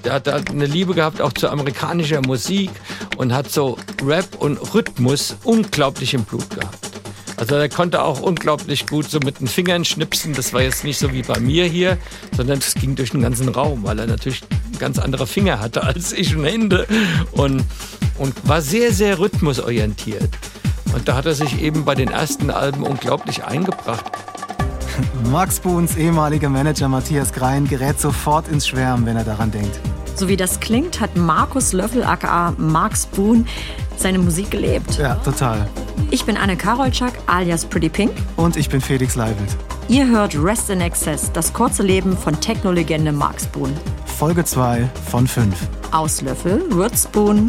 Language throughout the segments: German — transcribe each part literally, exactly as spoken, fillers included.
Der hat eine Liebe gehabt auch zu amerikanischer Musik und hat so Rap und Rhythmus unglaublich im Blut gehabt. Also er konnte auch unglaublich gut so mit den Fingern schnipsen. Das war jetzt nicht so wie bei mir hier, sondern das ging durch den ganzen Raum, weil er natürlich ganz andere Finger hatte als ich und Hände. Und, und war sehr, sehr rhythmusorientiert. Und da hat er sich eben bei den ersten Alben unglaublich eingebracht. Mark Spoons ehemaliger Manager Matthias Grein gerät sofort ins Schwärmen, wenn er daran denkt. So wie das klingt, hat Markus Löffel aka Mark Spoon seine Musik gelebt. Ja, total. Ich bin Anne Karolczak alias Pretty Pink. Und ich bin Felix Leibelt. Ihr hört Rest in Excess, das kurze Leben von Techno-Legende Mark Spoon. Folge zwei von fünf. Aus Löffel wird Spoon.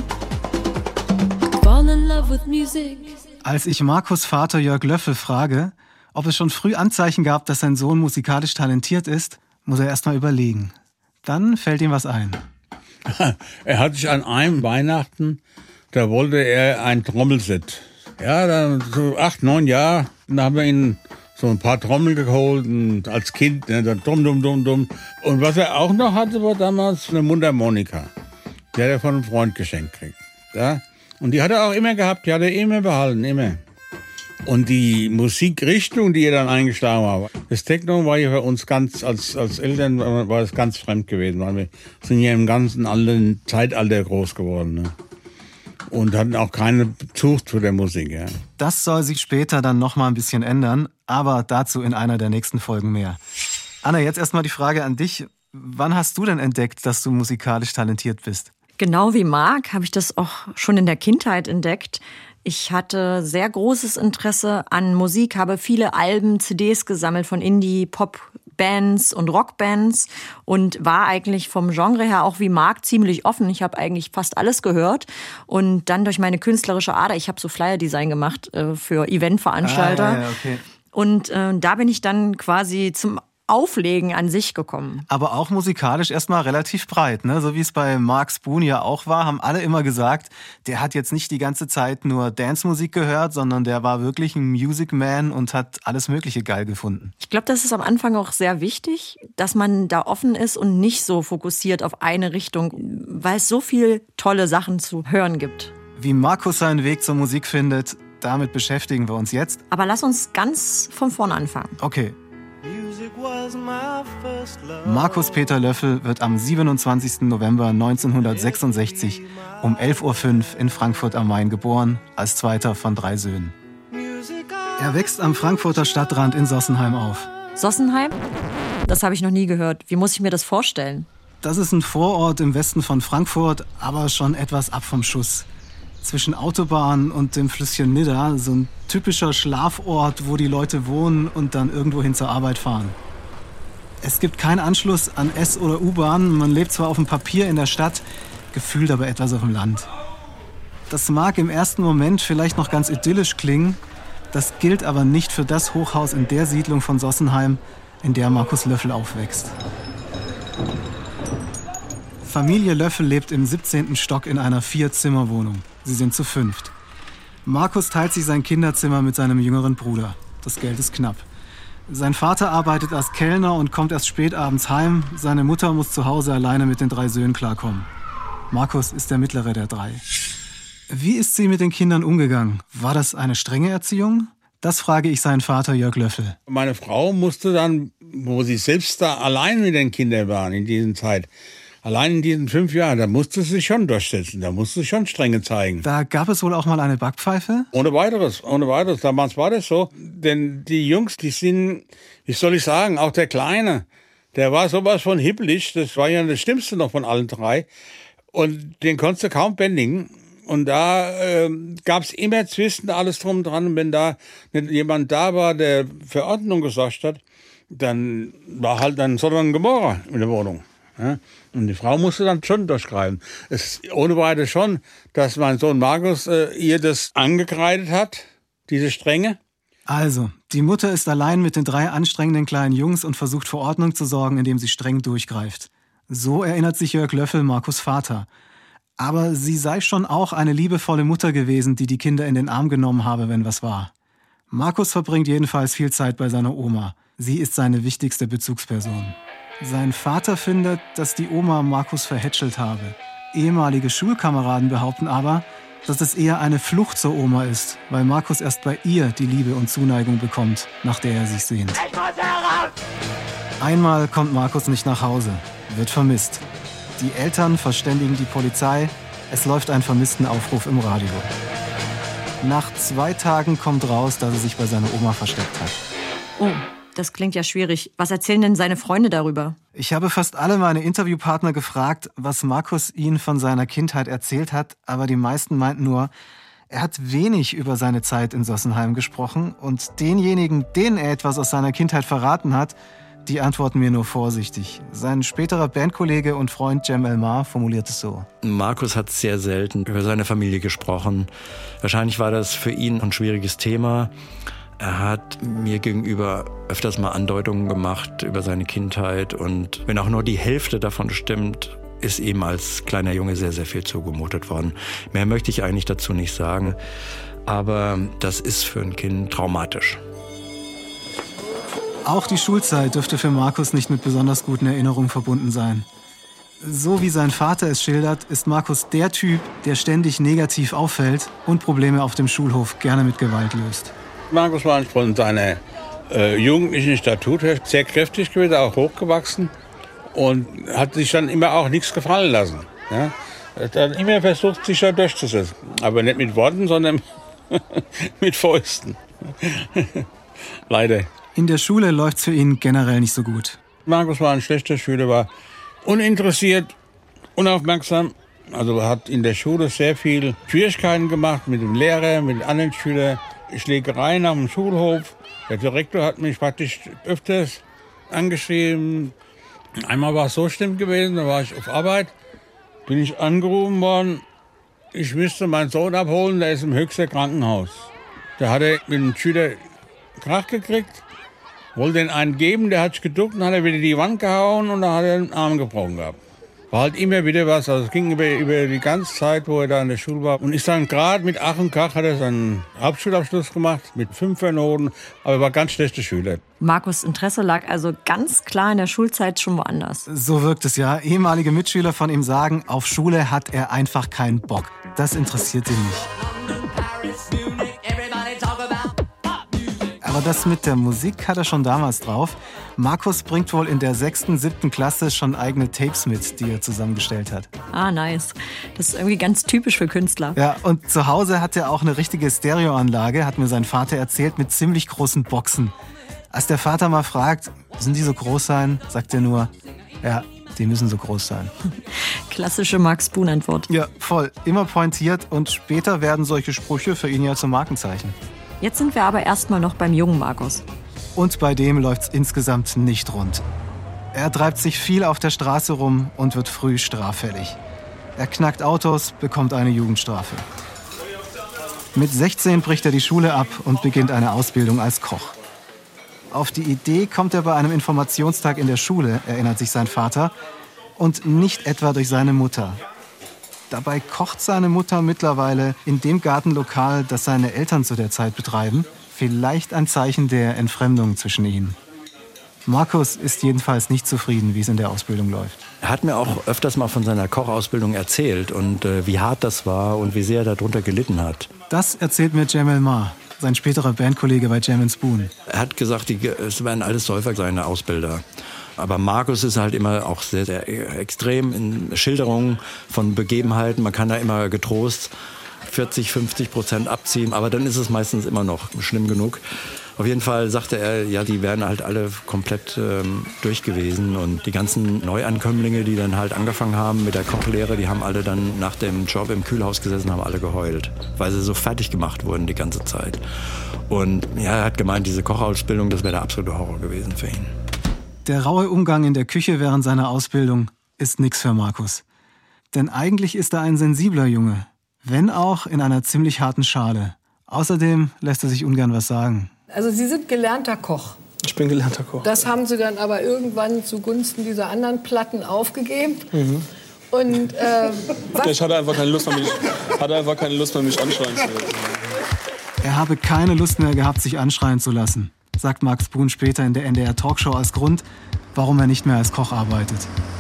Fall in love with music. Als ich Markus' Vater Jörg Löffel frage, ob es schon früh Anzeichen gab, dass sein Sohn musikalisch talentiert ist, muss er erst mal überlegen. Dann fällt ihm was ein. Er hat sich an einem Weihnachten, da wollte er ein Trommelset. Ja, dann so acht, neun Jahre, dann haben wir ihn so ein paar Trommeln geholt und als Kind, ne, dann dumm, dumm, dumm, dumm. Und was er auch noch hatte, war damals eine Mundharmonika. Die hat er von einem Freund geschenkt gekriegt. Ja? Und die hat er auch immer gehabt, die hat er immer behalten, immer. Und die Musikrichtung, die er dann eingeschlagen war, das Techno war ja für uns ganz, als, als Eltern war das ganz fremd gewesen, weil wir sind ja im ganzen alten Zeitalter groß geworden. Ne? Und hatten auch keine Zucht zu der Musik. Ja. Das soll sich später dann noch mal ein bisschen ändern, aber dazu in einer der nächsten Folgen mehr. Anna, jetzt erstmal die Frage an dich. Wann hast du denn entdeckt, dass du musikalisch talentiert bist? Genau wie Marc habe ich das auch schon in der Kindheit entdeckt. Ich hatte sehr großes Interesse an Musik, habe viele Alben, C Ds gesammelt von Indie, Pop-Bands und Rockbands und war eigentlich vom Genre her auch wie Marc ziemlich offen. Ich habe eigentlich fast alles gehört und dann durch meine künstlerische Ader, ich habe so Flyer-Design gemacht äh, für Eventveranstalter. Ah, ja, ja, okay. Und äh, da bin ich dann quasi zum Auflegen an sich gekommen. Aber auch musikalisch erstmal relativ breit, ne? So wie es bei Mark Spoon ja auch war, haben alle immer gesagt, der hat jetzt nicht die ganze Zeit nur Dance-Musik gehört, sondern der war wirklich ein Music Man und hat alles Mögliche geil gefunden. Ich glaube, das ist am Anfang auch sehr wichtig, dass man da offen ist und nicht so fokussiert auf eine Richtung, weil es so viel tolle Sachen zu hören gibt. Wie Markus seinen Weg zur Musik findet, damit beschäftigen wir uns jetzt. Aber lass uns ganz von vorne anfangen. Okay. Markus Peter Löffel wird am siebenundzwanzigsten November neunzehnhundertsechsundsechzig um elf Uhr fünf in Frankfurt am Main geboren, als zweiter von drei Söhnen. Er wächst am Frankfurter Stadtrand in Sossenheim auf. Sossenheim? Das habe ich noch nie gehört. Wie muss ich mir das vorstellen? Das ist ein Vorort im Westen von Frankfurt, aber schon etwas ab vom Schuss. Zwischen Autobahn und dem Flüsschen Nidda, so ein typischer Schlafort, wo die Leute wohnen und dann irgendwohin zur Arbeit fahren. Es gibt keinen Anschluss an S- oder U-Bahn. Man lebt zwar auf dem Papier in der Stadt, gefühlt aber etwas auf dem Land. Das mag im ersten Moment vielleicht noch ganz idyllisch klingen, das gilt aber nicht für das Hochhaus in der Siedlung von Sossenheim, in der Markus Löffel aufwächst. Familie Löffel lebt im siebzehnten Stock in einer Vier-Zimmer-Wohnung. Sie sind zu fünft. Markus teilt sich sein Kinderzimmer mit seinem jüngeren Bruder. Das Geld ist knapp. Sein Vater arbeitet als Kellner und kommt erst spät abends heim. Seine Mutter muss zu Hause alleine mit den drei Söhnen klarkommen. Markus ist der mittlere der drei. Wie ist sie mit den Kindern umgegangen? War das eine strenge Erziehung? Das frage ich seinen Vater Jörg Löffel. Meine Frau musste dann, wo sie selbst da allein mit den Kindern waren in dieser Zeit, allein in diesen fünf Jahren, da musste sie sich schon durchsetzen, da musste sie schon Strenge zeigen. Da gab es wohl auch mal eine Backpfeife? Ohne weiteres, ohne weiteres. Damals war das so. Denn die Jungs, die sind, wie soll ich sagen, auch der Kleine, der war sowas von hippelig, das war ja das Schlimmste noch von allen drei. Und den konntest du kaum bändigen. Und da äh, gab es immer Zwisten, alles drum dran. Und wenn da nicht jemand da war, der für Ordnung gesorgt hat, dann war halt dann Sodom und Gomorra in der Wohnung. Ja, und die Frau musste dann schon durchgreifen. Es ist ohne Weite schon, dass mein Sohn Markus äh, ihr das angekreidet hat, diese Strenge. Also, die Mutter ist allein mit den drei anstrengenden kleinen Jungs und versucht für Ordnung zu sorgen, indem sie streng durchgreift. So erinnert sich Jörg Löffel, Markus' Vater. Aber sie sei schon auch eine liebevolle Mutter gewesen, die die Kinder in den Arm genommen habe, wenn was war. Markus verbringt jedenfalls viel Zeit bei seiner Oma. Sie ist seine wichtigste Bezugsperson. Sein Vater findet, dass die Oma Markus verhätschelt habe. Ehemalige Schulkameraden behaupten aber, dass es eher eine Flucht zur Oma ist, weil Markus erst bei ihr die Liebe und Zuneigung bekommt, nach der er sich sehnt. Einmal kommt Markus nicht nach Hause, wird vermisst. Die Eltern verständigen die Polizei, es läuft ein Vermisstenaufruf im Radio. Nach zwei Tagen kommt raus, dass er sich bei seiner Oma versteckt hat. Oh, das klingt ja schwierig. Was erzählen denn seine Freunde darüber? Ich habe fast alle meine Interviewpartner gefragt, was Markus ihnen von seiner Kindheit erzählt hat, aber die meisten meinten nur, er hat wenig über seine Zeit in Sossenheim gesprochen und denjenigen, denen er etwas aus seiner Kindheit verraten hat, die antworten mir nur vorsichtig. Sein späterer Bandkollege und Freund Cem Elmar formuliert es so. Markus hat sehr selten über seine Familie gesprochen. Wahrscheinlich war das für ihn ein schwieriges Thema. Er hat mir gegenüber öfters mal Andeutungen gemacht über seine Kindheit und wenn auch nur die Hälfte davon stimmt, ist ihm als kleiner Junge sehr, sehr viel zugemutet worden. Mehr möchte ich eigentlich dazu nicht sagen, aber das ist für ein Kind traumatisch. Auch die Schulzeit dürfte für Markus nicht mit besonders guten Erinnerungen verbunden sein. So wie sein Vater es schildert, ist Markus der Typ, der ständig negativ auffällt und Probleme auf dem Schulhof gerne mit Gewalt löst. Markus war von seiner äh, jugendlichen Statur her sehr kräftig gewesen, auch hochgewachsen und hat sich dann immer auch nichts gefallen lassen. Ja? Er hat dann immer versucht, sich da durchzusetzen. Aber nicht mit Worten, sondern mit Fäusten. Leider. In der Schule läuft's für ihn generell nicht so gut. Markus war ein schlechter Schüler, war uninteressiert, unaufmerksam. Also hat in der Schule sehr viel Schwierigkeiten gemacht mit dem Lehrer, mit anderen Schülern. Schlägereien am Schulhof. Der Direktor hat mich praktisch öfters angeschrieben. Einmal war es so schlimm gewesen, da war ich auf Arbeit, bin ich angerufen worden, ich müsste meinen Sohn abholen, der ist im Höchster Krankenhaus. Da hat er mit einem Schüler Krach gekriegt, wollte den einen geben, der hat sich geduckt und hat er wieder die Wand gehauen und dann hat er den Arm gebrochen gehabt. War halt immer wieder was, also es ging über, über die ganze Zeit, wo er da in der Schule war. Und ist dann gerade mit Ach und Krach hat er seinen Hauptschulabschluss gemacht, mit Fünfernoten, aber er war ganz schlechter Schüler. Markus' Interesse lag also ganz klar in der Schulzeit schon woanders. So wirkt es ja. Ehemalige Mitschüler von ihm sagen, auf Schule hat er einfach keinen Bock. Das interessiert ihn nicht. Aber das mit der Musik hat er schon damals drauf. Markus bringt wohl in der sechsten, siebten Klasse schon eigene Tapes mit, die er zusammengestellt hat. Ah, nice. Das ist irgendwie ganz typisch für Künstler. Ja, und zu Hause hat er auch eine richtige Stereoanlage, hat mir sein Vater erzählt, mit ziemlich großen Boxen. Als der Vater mal fragt, müssen die so groß sein, sagt er nur, ja, die müssen so groß sein. Klassische Max-Boon-Antwort. Ja, voll. Immer pointiert und später werden solche Sprüche für ihn ja zum Markenzeichen. Jetzt sind wir aber erstmal noch beim jungen Markus. Und bei dem läuft's insgesamt nicht rund. Er treibt sich viel auf der Straße rum und wird früh straffällig. Er knackt Autos, bekommt eine Jugendstrafe. Mit sechzehn bricht er die Schule ab und beginnt eine Ausbildung als Koch. Auf die Idee kommt er bei einem Informationstag in der Schule, erinnert sich sein Vater, und nicht etwa durch seine Mutter. Dabei kocht seine Mutter mittlerweile in dem Gartenlokal, das seine Eltern zu der Zeit betreiben. Vielleicht ein Zeichen der Entfremdung zwischen ihnen. Markus ist jedenfalls nicht zufrieden, wie es in der Ausbildung läuft. Er hat mir auch öfters mal von seiner Kochausbildung erzählt und äh, wie hart das war und wie sehr er darunter gelitten hat. Das erzählt mir Cem Elmar, sein späterer Bandkollege bei Jam and Spoon. Er hat gesagt, die, es wären alles Säufer, seine Ausbilder. Aber Markus ist halt immer auch sehr, sehr extrem in Schilderungen von Begebenheiten. Man kann da immer getrost vierzig, fünfzig Prozent abziehen, aber dann ist es meistens immer noch schlimm genug. Auf jeden Fall sagte er, ja, die wären halt alle komplett ähm, durch gewesen. Und die ganzen Neuankömmlinge, die dann halt angefangen haben mit der Kochlehre, die haben alle dann nach dem Job im Kühlhaus gesessen, haben alle geheult, weil sie so fertig gemacht wurden die ganze Zeit. Und ja, er hat gemeint, diese Kochausbildung, das wäre der absolute Horror gewesen für ihn. Der raue Umgang in der Küche während seiner Ausbildung ist nix für Markus. Denn eigentlich ist er ein sensibler Junge, wenn auch in einer ziemlich harten Schale. Außerdem lässt er sich ungern was sagen. Also Sie sind gelernter Koch. Ich bin gelernter Koch. Das haben Sie dann aber irgendwann zugunsten dieser anderen Platten aufgegeben. Mhm. Und äh, was? Ich hatte einfach keine Lust mehr, mich, hatte einfach keine Lust mehr, mich anschreien zu lassen. Er habe keine Lust mehr gehabt, sich anschreien zu lassen, sagt Max Boon später in der N D R Talkshow als Grund, warum er nicht mehr als Koch arbeitet.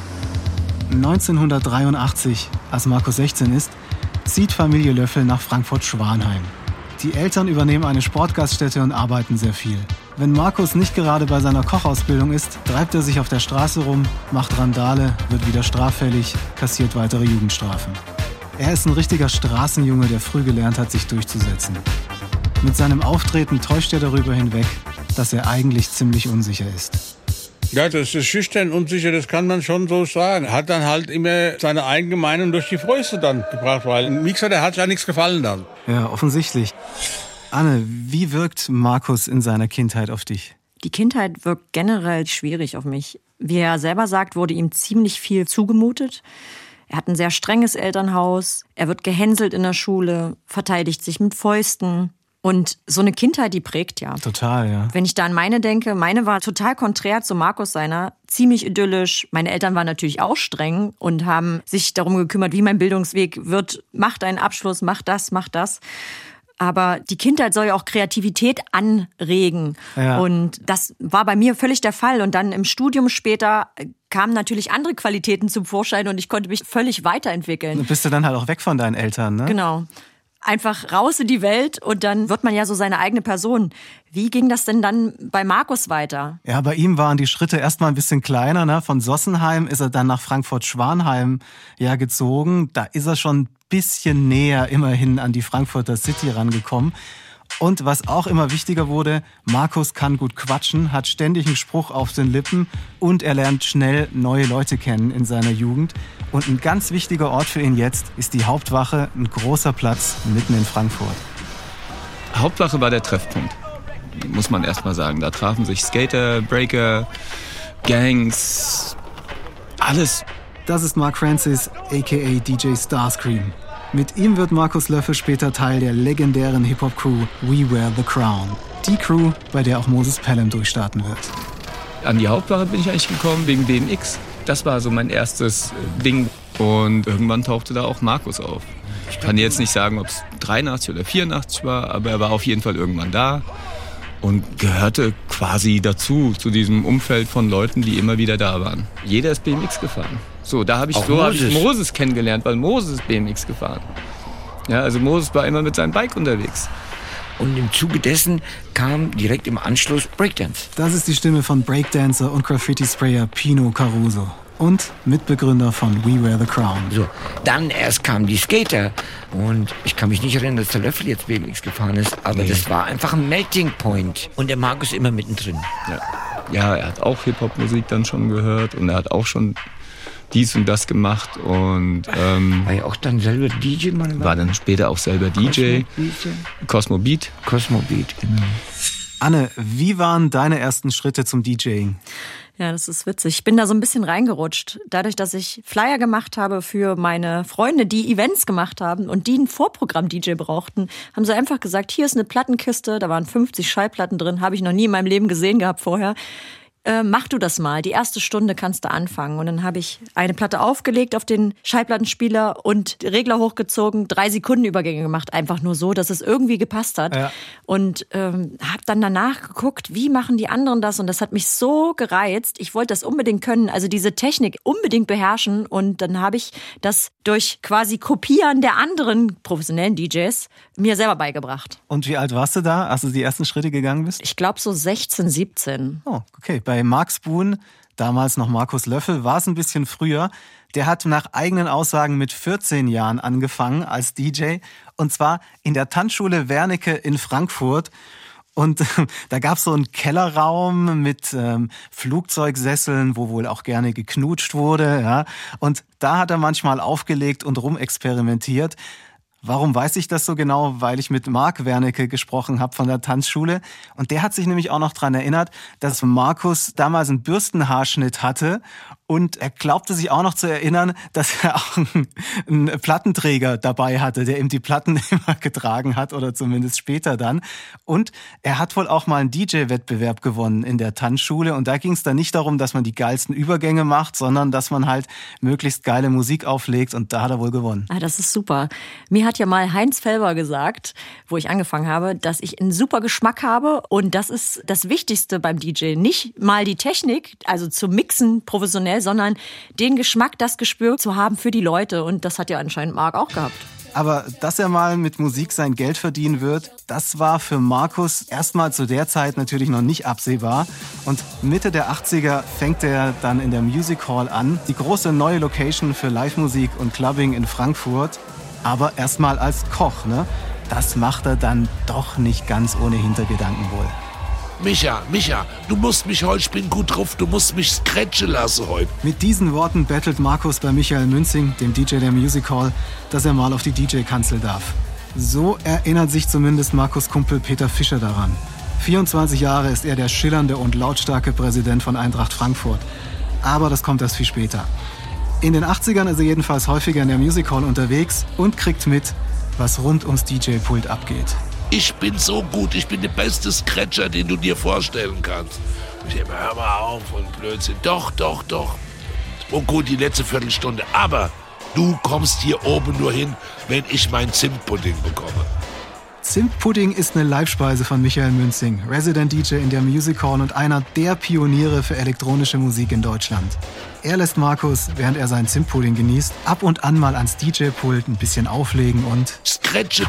neunzehnhundertdreiundachtzig, als Markus sechzehn ist, zieht Familie Löffel nach Frankfurt-Schwanheim. Die Eltern übernehmen eine Sportgaststätte und arbeiten sehr viel. Wenn Markus nicht gerade bei seiner Kochausbildung ist, treibt er sich auf der Straße rum, macht Randale, wird wieder straffällig, kassiert weitere Jugendstrafen. Er ist ein richtiger Straßenjunge, der früh gelernt hat, sich durchzusetzen. Mit seinem Auftreten täuscht er darüber hinweg, dass er eigentlich ziemlich unsicher ist. Ja, das ist schüchtern, unsicher, das kann man schon so sagen. Hat dann halt immer seine eigene Meinung durch die Fäuste dann gebracht, weil ein Mixer, der hat ja nichts gefallen dann. Ja, offensichtlich. Anne, wie wirkt Markus in seiner Kindheit auf dich? Die Kindheit wirkt generell schwierig auf mich. Wie er selber sagt, wurde ihm ziemlich viel zugemutet. Er hat ein sehr strenges Elternhaus, er wird gehänselt in der Schule, verteidigt sich mit Fäusten. Und so eine Kindheit, die prägt ja. Total, ja. Wenn ich da an meine denke, meine war total konträr zu Markus seiner, ziemlich idyllisch. Meine Eltern waren natürlich auch streng und haben sich darum gekümmert, wie mein Bildungsweg wird. Mach deinen Abschluss, mach das, mach das. Aber die Kindheit soll ja auch Kreativität anregen. Ja. Und das war bei mir völlig der Fall. Und dann im Studium später kamen natürlich andere Qualitäten zum Vorschein und ich konnte mich völlig weiterentwickeln. Du bist du dann halt auch weg von deinen Eltern, ne? Genau. Einfach raus in die Welt und dann wird man ja so seine eigene Person. Wie ging das denn dann bei Markus weiter? Ja, bei ihm waren die Schritte erstmal ein bisschen kleiner. Ne? Von Sossenheim ist er dann nach Frankfurt-Schwanheim ja, gezogen. Da ist er schon ein bisschen näher immerhin an die Frankfurter City rangekommen. Und was auch immer wichtiger wurde, Markus kann gut quatschen, hat ständig einen Spruch auf den Lippen und er lernt schnell neue Leute kennen in seiner Jugend. Und ein ganz wichtiger Ort für ihn jetzt ist die Hauptwache, ein großer Platz mitten in Frankfurt. Hauptwache war der Treffpunkt, muss man erst mal sagen. Da trafen sich Skater, Breaker, Gangs, alles. Das ist Mark Francis, aka D J Starscream. Mit ihm wird Markus Löffel später Teil der legendären Hip-Hop-Crew We Wear the Crown. Die Crew, bei der auch Moses Pelham durchstarten wird. An die Hauptwache bin ich eigentlich gekommen wegen B M X. Das war so mein erstes Ding. Und irgendwann tauchte da auch Markus auf. Ich kann jetzt nicht sagen, ob es dreiundachtzig oder vierundachtzig war, aber er war auf jeden Fall irgendwann da und gehörte quasi dazu, zu diesem Umfeld von Leuten, die immer wieder da waren. Jeder ist B M X gefahren. So, da habe ich, so hab ich Moses kennengelernt, weil Moses ist B M X gefahren. Ja, also Moses war immer mit seinem Bike unterwegs. Und im Zuge dessen kam direkt im Anschluss Breakdance. Das ist die Stimme von Breakdancer und Graffiti-Sprayer Pino Caruso. Und Mitbegründer von We Wear the Crown. So, dann erst kamen die Skater. Und ich kann mich nicht erinnern, dass der Löffel jetzt B M X gefahren ist. Aber nee. Das war einfach ein Melting Point. Und der Markus immer mittendrin. Ja, ja, er hat auch Hip-Hop-Musik dann schon gehört. Und er hat auch schon dies und das gemacht. Und ähm, war ja auch dann selber D J? Man war dann später auch selber D J. Cosmo Beat. Cosmo Beat, genau. Anne, wie waren deine ersten Schritte zum DJing? Ja, das ist witzig. Ich bin da so ein bisschen reingerutscht. Dadurch, dass ich Flyer gemacht habe für meine Freunde, die Events gemacht haben und die einen Vorprogramm-D J brauchten, haben sie einfach gesagt, hier ist eine Plattenkiste, da waren fünfzig Schallplatten drin, habe ich noch nie in meinem Leben gesehen gehabt vorher. Äh, mach du das mal, die erste Stunde kannst du anfangen. Und dann habe ich eine Platte aufgelegt auf den Schallplattenspieler und Regler hochgezogen, drei Sekunden Übergänge gemacht, einfach nur so, dass es irgendwie gepasst hat. Ja. Und ähm, habe dann danach geguckt, wie machen die anderen das? Und das hat mich so gereizt. Ich wollte das unbedingt können, also diese Technik unbedingt beherrschen. Und dann habe ich das durch quasi Kopieren der anderen professionellen D Js mir selber beigebracht. Und wie alt warst du da, als du die ersten Schritte gegangen bist? Ich glaube so sechzehn, siebzehn. Oh, okay. Bei Mark Spoon, damals noch Markus Löffel, war es ein bisschen früher. Der hat nach eigenen Aussagen mit vierzehn Jahren angefangen als D J. Und zwar in der Tanzschule Wernicke in Frankfurt. Und da gab es so einen Kellerraum mit ähm, Flugzeugsesseln, wo wohl auch gerne geknutscht wurde. Ja. Und da hat er manchmal aufgelegt und rumexperimentiert. Warum weiß ich das so genau? Weil ich mit Mark Wernicke gesprochen habe von der Tanzschule. Und der hat sich nämlich auch noch daran erinnert, dass Markus damals einen Bürstenhaarschnitt hatte Und er glaubte sich auch noch zu erinnern, dass er auch einen, einen Plattenträger dabei hatte, der ihm die Platten immer getragen hat oder zumindest später dann. Und er hat wohl auch mal einen D J-Wettbewerb gewonnen in der Tanzschule. Und da ging es dann nicht darum, dass man die geilsten Übergänge macht, sondern dass man halt möglichst geile Musik auflegt. Und da hat er wohl gewonnen. Ah, das ist super. Mir hat ja mal Heinz Felber gesagt, wo ich angefangen habe, dass ich einen super Geschmack habe. Und das ist das Wichtigste beim D J. Nicht mal die Technik, also zu mixen professionell, sondern den Geschmack, das Gespür zu haben für die Leute. Und das hat ja anscheinend Marc auch gehabt. Aber dass er mal mit Musik sein Geld verdienen wird, das war für Markus erstmal zu der Zeit natürlich noch nicht absehbar. Und Mitte der achtziger fängt er dann in der Music Hall an, die große neue Location für Live-Musik und Clubbing in Frankfurt. Aber erstmal als Koch, ne? Das macht er dann doch nicht ganz ohne Hintergedanken wohl. Micha, Micha, du musst mich heute, ich bin gut drauf, du musst mich scratchen lassen heute. Mit diesen Worten bettelt Markus bei Michael Münzing, dem D J der Music Hall, dass er mal auf die D J-Kanzel darf. So erinnert sich zumindest Markus' Kumpel Peter Fischer daran. vierundzwanzig Jahre ist er der schillernde und lautstarke Präsident von Eintracht Frankfurt. Aber das kommt erst viel später. In den achtzigern ist er jedenfalls häufiger in der Music Hall unterwegs und kriegt mit, was rund ums D J-Pult abgeht. Ich bin so gut, ich bin der beste Scratcher, den du dir vorstellen kannst. Ich denke, hör mal auf und Blödsinn. Doch, doch, doch. Und gut, die letzte Viertelstunde. Aber du kommst hier oben nur hin, wenn ich mein Zimtpudding bekomme. Zimtpudding ist eine Leibspeise von Michael Münzing, Resident D J in der Music Hall und einer der Pioniere für elektronische Musik in Deutschland. Er lässt Markus, während er seinen Zimtpudding genießt, ab und an mal ans D J-Pult ein bisschen auflegen und Scratchen.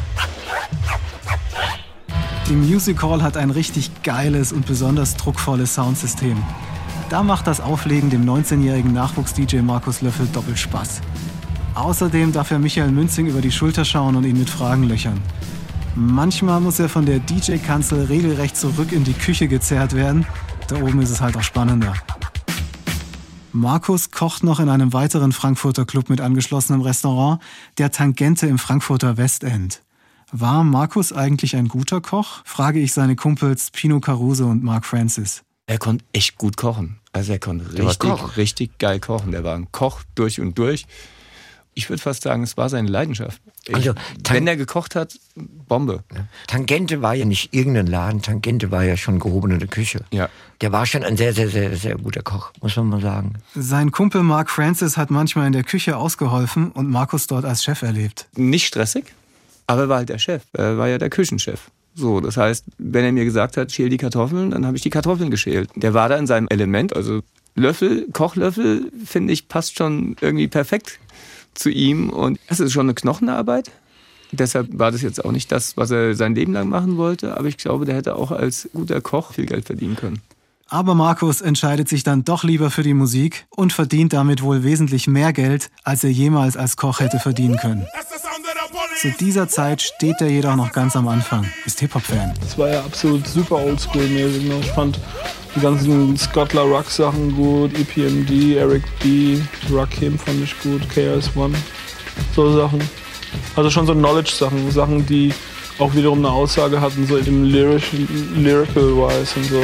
Die Music Hall hat ein richtig geiles und besonders druckvolles Soundsystem. Da macht das Auflegen dem neunzehnjährigen Nachwuchs-D J Markus Löffel doppelt Spaß. Außerdem darf er Michael Münzing über die Schulter schauen und ihn mit Fragen löchern. Manchmal muss er von der D J-Kanzel regelrecht zurück in die Küche gezerrt werden. Da oben ist es halt auch spannender. Markus kocht noch in einem weiteren Frankfurter Club mit angeschlossenem Restaurant, der Tangente im Frankfurter Westend. War Markus eigentlich ein guter Koch? Frage ich seine Kumpels Pino Caruso und Mark Francis. Er konnte echt gut kochen. Also er konnte richtig, richtig geil kochen. Der war ein Koch durch und durch. Ich würde fast sagen, es war seine Leidenschaft. Also, wenn er gekocht hat, Bombe. Tangente war ja nicht irgendein Laden, Tangente war ja schon gehobene Küche. Ja. Der war schon ein sehr, sehr, sehr, sehr guter Koch, muss man mal sagen. Sein Kumpel Mark Francis hat manchmal in der Küche ausgeholfen und Markus dort als Chef erlebt. Nicht stressig, aber er war halt der Chef. Er war ja der Küchenchef. So, das heißt, wenn er mir gesagt hat, schäl die Kartoffeln, dann habe ich die Kartoffeln geschält. Der war da in seinem Element. Also Löffel, Kochlöffel, finde ich, passt schon irgendwie perfekt zu ihm. Und es ist schon eine Knochenarbeit. Deshalb war das jetzt auch nicht das, was er sein Leben lang machen wollte. Aber ich glaube, der hätte auch als guter Koch viel Geld verdienen können. Aber Markus entscheidet sich dann doch lieber für die Musik und verdient damit wohl wesentlich mehr Geld, als er jemals als Koch hätte verdienen können. Zu dieser Zeit steht er jedoch noch ganz am Anfang, ist Hip-Hop-Fan. Das war ja absolut super oldschool-mäßig. Ne? Ich fand die ganzen Scottler Ruck-Sachen gut, E P M D, Eric B, Rakim fand ich gut, K R S One, so Sachen. Also schon so Knowledge-Sachen, Sachen, die auch wiederum eine Aussage hatten, so im Lyric, Lyrical-wise und so.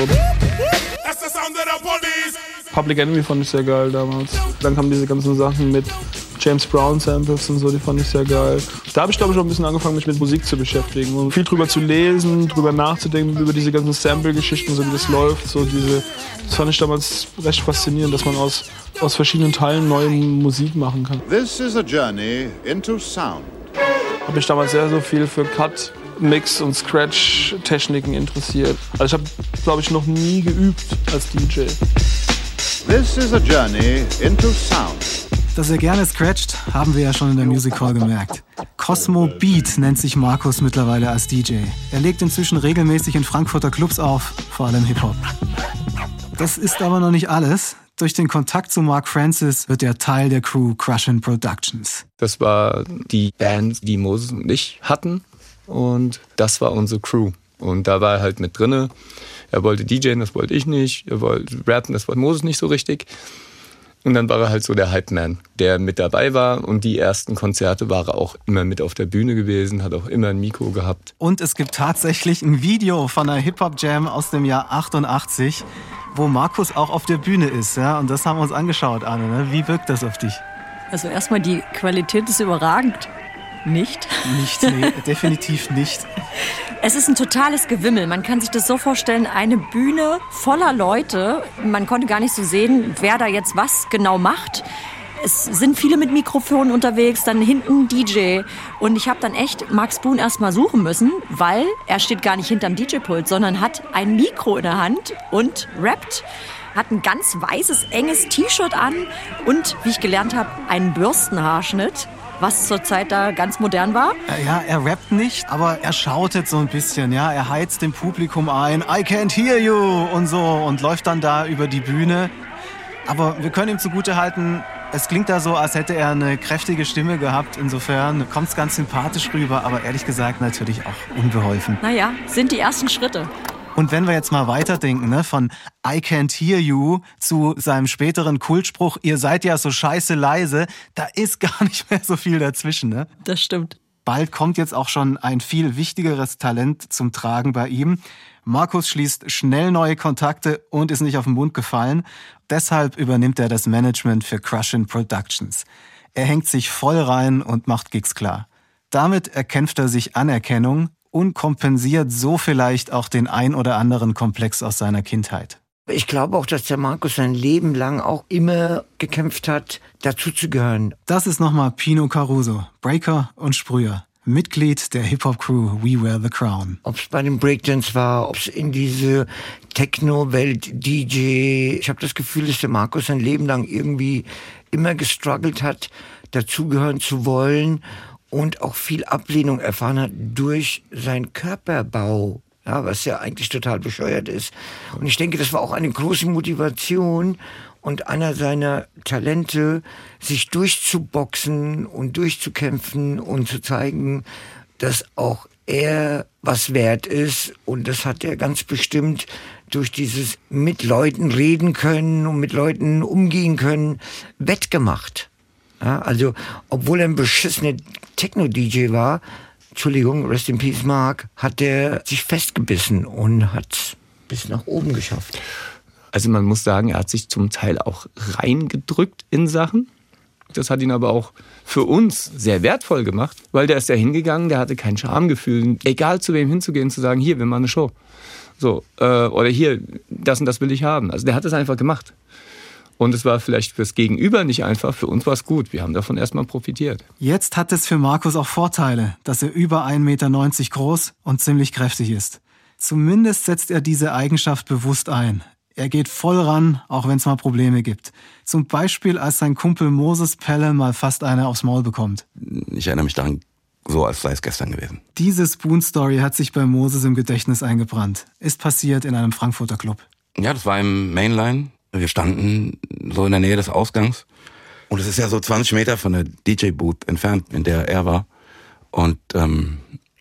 Public Enemy fand ich sehr geil damals. Dann kamen diese ganzen Sachen mit James Brown Samples und so, die fand ich sehr geil. Da habe ich, glaube ich, auch ein bisschen angefangen, mich mit Musik zu beschäftigen und viel drüber zu lesen, drüber nachzudenken, über diese ganzen Sample-Geschichten, so wie das läuft. So diese, das fand ich damals recht faszinierend, dass man aus, aus verschiedenen Teilen neue Musik machen kann. This is a journey into sound. Habe mich damals sehr so viel für Cut, Mix und Scratch-Techniken interessiert. Also ich habe, glaube ich, noch nie geübt als D J. This is a journey into sound. Dass er gerne scratcht, haben wir ja schon in der Music Hall gemerkt. Cosmo Beat nennt sich Markus mittlerweile als D J. Er legt inzwischen regelmäßig in Frankfurter Clubs auf, vor allem Hip-Hop. Das ist aber noch nicht alles. Durch den Kontakt zu Mark Francis wird er Teil der Crew Crushin' Productions. Das war die Band, die Moses und ich hatten. Und das war unsere Crew. Und da war er halt mit drinne. Er wollte D Jen, das wollte ich nicht. Er wollte rappen, das wollte Moses nicht so richtig. Und dann war er halt so der Hype-Man, der mit dabei war. Und die ersten Konzerte war er auch immer mit auf der Bühne gewesen, hat auch immer ein Mikro gehabt. Und es gibt tatsächlich ein Video von einer Hip-Hop-Jam aus dem Jahr achtundachtzig, wo Markus auch auf der Bühne ist. Ja? Und das haben wir uns angeschaut, Anne. Ne? Wie wirkt das auf dich? Also erstmal, die Qualität ist überragend. Nicht? Nicht, nee, definitiv nicht. Es ist ein totales Gewimmel. Man kann sich das so vorstellen, eine Bühne voller Leute. Man konnte gar nicht so sehen, wer da jetzt was genau macht. Es sind viele mit Mikrofonen unterwegs, dann hinten D J. Und ich habe dann echt Mark Spoon erstmal suchen müssen, weil er steht gar nicht hinterm D J-Pult, sondern hat ein Mikro in der Hand und rappt. Hat ein ganz weißes, enges T-Shirt an und, wie ich gelernt habe, einen Bürstenhaarschnitt, was zur Zeit da ganz modern war. Ja, er rappt nicht, aber er schautet so ein bisschen. Ja, er heizt dem Publikum ein, I can't hear you und so und läuft dann da über die Bühne. Aber wir können ihm zugutehalten, es klingt da so, als hätte er eine kräftige Stimme gehabt. Insofern kommt es ganz sympathisch rüber, aber ehrlich gesagt natürlich auch unbeholfen. Naja, sind die ersten Schritte. Und wenn wir jetzt mal weiterdenken, ne, von I can't hear you zu seinem späteren Kultspruch, ihr seid ja so scheiße leise, da ist gar nicht mehr so viel dazwischen. Ne? Das stimmt. Bald kommt jetzt auch schon ein viel wichtigeres Talent zum Tragen bei ihm. Markus schließt schnell neue Kontakte und ist nicht auf den Mund gefallen. Deshalb übernimmt er das Management für Crushin' Productions. Er hängt sich voll rein und macht Gigs klar. Damit erkämpft er sich Anerkennung und kompensiert so vielleicht auch den ein oder anderen Komplex aus seiner Kindheit. Ich glaube auch, dass der Markus sein Leben lang auch immer gekämpft hat, dazuzugehören. Das ist nochmal Pino Caruso, Breaker und Sprüher. Mitglied der Hip-Hop-Crew We Wear the Crown. Ob es bei den Breakdance war, ob es in diese Techno-Welt, D J. Ich habe das Gefühl, dass der Markus sein Leben lang irgendwie immer gestruggelt hat, dazugehören zu wollen und auch viel Ablehnung erfahren hat durch seinen Körperbau. Ja, was ja eigentlich total bescheuert ist. Und ich denke, das war auch eine große Motivation und einer seiner Talente, sich durchzuboxen und durchzukämpfen und zu zeigen, dass auch er was wert ist. Und das hat er ganz bestimmt durch dieses mit Leuten reden können und mit Leuten umgehen können, wettgemacht. Ja, also, obwohl er ein beschissener Techno-D J war, Entschuldigung, rest in peace Mark, hat er sich festgebissen und hat bis nach oben geschafft. Also man muss sagen, er hat sich zum Teil auch reingedrückt in Sachen. Das hat ihn aber auch für uns sehr wertvoll gemacht, weil der ist ja hingegangen, der hatte kein Schamgefühl, egal zu wem hinzugehen, zu sagen, hier, wir machen eine Show. So, äh, oder hier, das und das will ich haben. Also der hat das einfach gemacht. Und es war vielleicht fürs Gegenüber nicht einfach, für uns war es gut. Wir haben davon erstmal profitiert. Jetzt hat es für Markus auch Vorteile, dass er über ein Meter neunzig groß und ziemlich kräftig ist. Zumindest setzt er diese Eigenschaft bewusst ein. Er geht voll ran, auch wenn es mal Probleme gibt. Zum Beispiel, als sein Kumpel Moses Pelham mal fast eine aufs Maul bekommt. Ich erinnere mich daran so, als sei es gestern gewesen. Diese Spoon-Story hat sich bei Moses im Gedächtnis eingebrannt. Ist passiert in einem Frankfurter Club. Ja, das war im Mainline. Wir standen so in der Nähe des Ausgangs. Und es ist ja so zwanzig Meter von der D J-Booth entfernt, in der er war. Und ähm,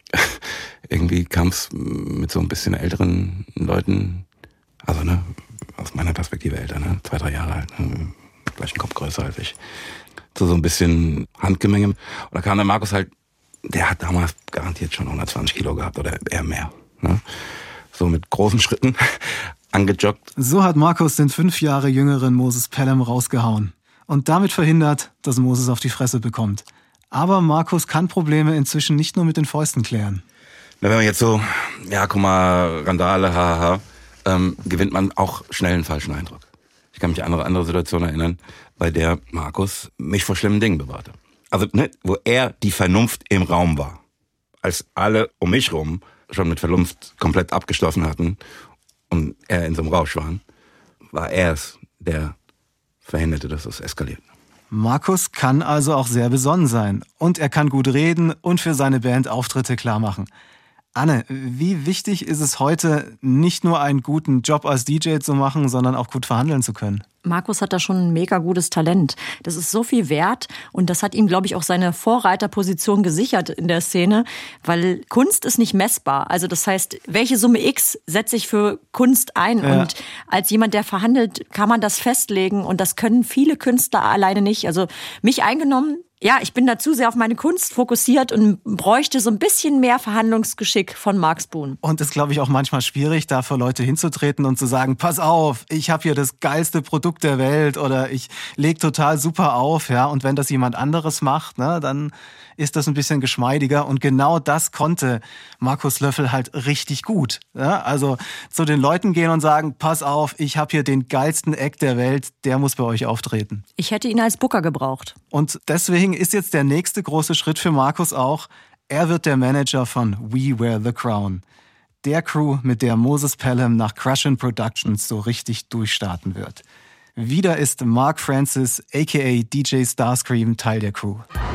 irgendwie kam es mit so ein bisschen älteren Leuten, also ne, aus meiner Perspektive älter, ne, zwei, drei Jahre alt, ne, gleich einen Kopf größer als ich, zu so ein bisschen Handgemenge. Und da kam der Markus halt, der hat damals garantiert schon hundertzwanzig Kilo gehabt oder eher mehr. Ne? So mit großen Schritten angejoggt. So hat Markus den fünf Jahre jüngeren Moses Pelham rausgehauen und damit verhindert, dass Moses auf die Fresse bekommt. Aber Markus kann Probleme inzwischen nicht nur mit den Fäusten klären. Na, wenn man jetzt so, ja, guck mal, Randale, hahaha, ähm, gewinnt man auch schnell einen falschen Eindruck. Ich kann mich an eine andere Situation erinnern, bei der Markus mich vor schlimmen Dingen bewahrte. Also, ne, wo er die Vernunft im Raum war. Als alle um mich rum schon mit Vernunft komplett abgeschlossen hatten und er in so einem Rausch war, war er es, der verhinderte, dass es eskaliert. Markus kann also auch sehr besonnen sein und er kann gut reden und für seine Band Auftritte klar machen. Anne, wie wichtig ist es heute, nicht nur einen guten Job als D J zu machen, sondern auch gut verhandeln zu können? Markus hat da schon ein mega gutes Talent. Das ist so viel wert und das hat ihm, glaube ich, auch seine Vorreiterposition gesichert in der Szene, weil Kunst ist nicht messbar. Also das heißt, welche Summe X setze ich für Kunst ein? Ja. Und als jemand, der verhandelt, kann man das festlegen und das können viele Künstler alleine nicht. Also mich eingenommen. Ja, ich bin da zu sehr auf meine Kunst fokussiert und bräuchte so ein bisschen mehr Verhandlungsgeschick von Mark Spoon. Und es ist, glaube ich, auch manchmal schwierig, da vor Leute hinzutreten und zu sagen, pass auf, ich habe hier das geilste Produkt der Welt oder ich leg total super auf. Ja. Und wenn das jemand anderes macht, ne, dann ist das ein bisschen geschmeidiger. Und genau das konnte Markus Löffel halt richtig gut. Ja. Also zu den Leuten gehen und sagen, pass auf, ich habe hier den geilsten Act der Welt, der muss bei euch auftreten. Ich hätte ihn als Booker gebraucht. Und deswegen ist jetzt der nächste große Schritt für Markus auch, er wird der Manager von We Wear the Crown. Der Crew, mit der Moses Pelham nach Crushin' Productions so richtig durchstarten wird. Wieder ist Mark Francis, aka D J Starscream, Teil der Crew.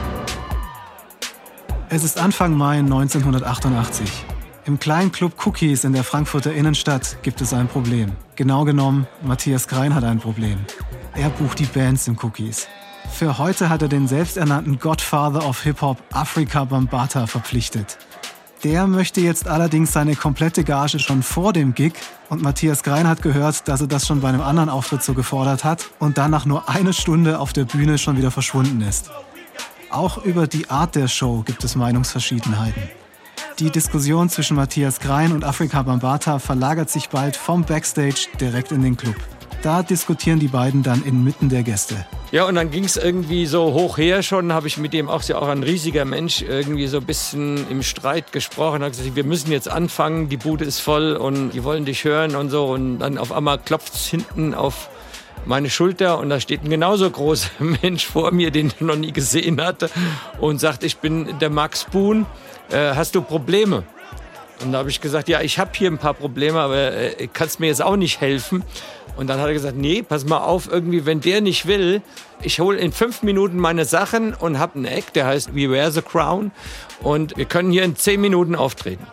Es ist Anfang Mai neunzehnhundertachtundachtzig. Im kleinen Club Cookies in der Frankfurter Innenstadt gibt es ein Problem. Genau genommen, Matthias Grein hat ein Problem. Er bucht die Bands im Cookies. Für heute hat er den selbsternannten Godfather of Hip-Hop Afrika Bambaataa verpflichtet. Der möchte jetzt allerdings seine komplette Gage schon vor dem Gig und Matthias Grein hat gehört, dass er das schon bei einem anderen Auftritt so gefordert hat und dann nach nur einer Stunde auf der Bühne schon wieder verschwunden ist. Auch über die Art der Show gibt es Meinungsverschiedenheiten. Die Diskussion zwischen Matthias Grein und Afrika Bambaataa verlagert sich bald vom Backstage direkt in den Club. Da diskutieren die beiden dann inmitten der Gäste. Ja, und dann ging es irgendwie so hoch her schon, habe ich mit dem auch, ja auch ein riesiger Mensch, irgendwie so ein bisschen im Streit gesprochen. Habe gesagt, wir müssen jetzt anfangen, die Bude ist voll und die wollen dich hören und so. Und dann auf einmal klopft es hinten auf meine Schulter und da steht ein genauso großer Mensch vor mir, den ich noch nie gesehen hatte und sagt, ich bin der Mark Spoon, äh, hast du Probleme? Und da habe ich gesagt, ja, ich habe hier ein paar Probleme, aber äh, kannst mir jetzt auch nicht helfen. Und dann hat er gesagt, nee, pass mal auf, irgendwie, wenn der nicht will, ich hole in fünf Minuten meine Sachen und habe einen Act, der heißt We Wear the Crown und wir können hier in zehn Minuten auftreten.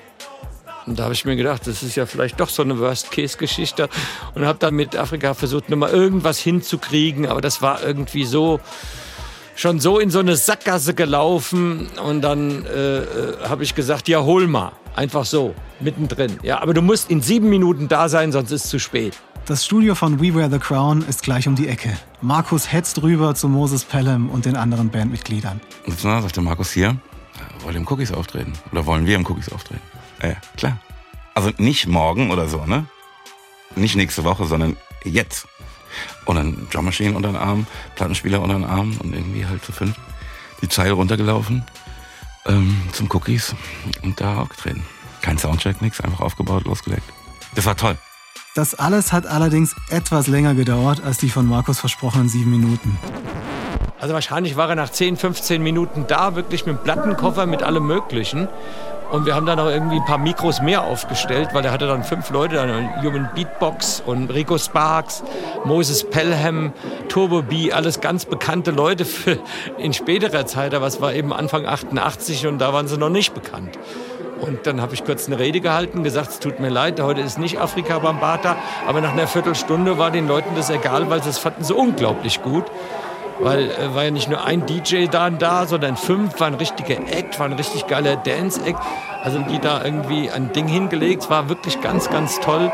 Und da habe ich mir gedacht, das ist ja vielleicht doch so eine Worst-Case-Geschichte und habe dann mit Afrika versucht, nochmal irgendwas hinzukriegen, aber das war irgendwie so, schon so in so eine Sackgasse gelaufen und dann äh, habe ich gesagt, ja, hol mal, einfach so, mittendrin. Ja, aber du musst in sieben Minuten da sein, sonst ist es zu spät. Das Studio von We Wear the Crown ist gleich um die Ecke. Markus hetzt rüber zu Moses Pelham und den anderen Bandmitgliedern. Und so sagt der Markus hier, wollen wir im Cookies auftreten? Oder wollen wir im Cookies auftreten? Ja, klar. Also nicht morgen oder so, ne? Nicht nächste Woche, sondern jetzt. Und dann Drum Machine unter den Arm, Plattenspieler unter den Arm und irgendwie halt zu fünf die Zeile runtergelaufen ähm, zum Cookies und da aufgetreten. Kein Soundcheck, nix, einfach aufgebaut, losgelegt. Das war toll. Das alles hat allerdings etwas länger gedauert als die von Markus versprochenen sieben Minuten. Also wahrscheinlich war er nach zehn, fünfzehn Minuten da, wirklich mit dem Plattenkoffer, mit allem Möglichen. Und wir haben dann noch irgendwie ein paar Mikros mehr aufgestellt, weil er hatte dann fünf Leute, dann Human Beatbox und Rico Sparks, Moses Pelham, Turbo B, alles ganz bekannte Leute für in späterer Zeit, aber es war eben Anfang achtundachtzig und da waren sie noch nicht bekannt. Und dann habe ich kurz eine Rede gehalten, gesagt, es tut mir leid, heute ist nicht Afrika Bambaataa, aber nach einer Viertelstunde war den Leuten das egal, weil sie es fanden so unglaublich gut. Weil äh, war ja nicht nur ein D J da und da, sondern fünf, war ein richtiger Act, war ein richtig geiler Dance-Act. Also die da irgendwie ein Ding hingelegt, war wirklich ganz, ganz toll.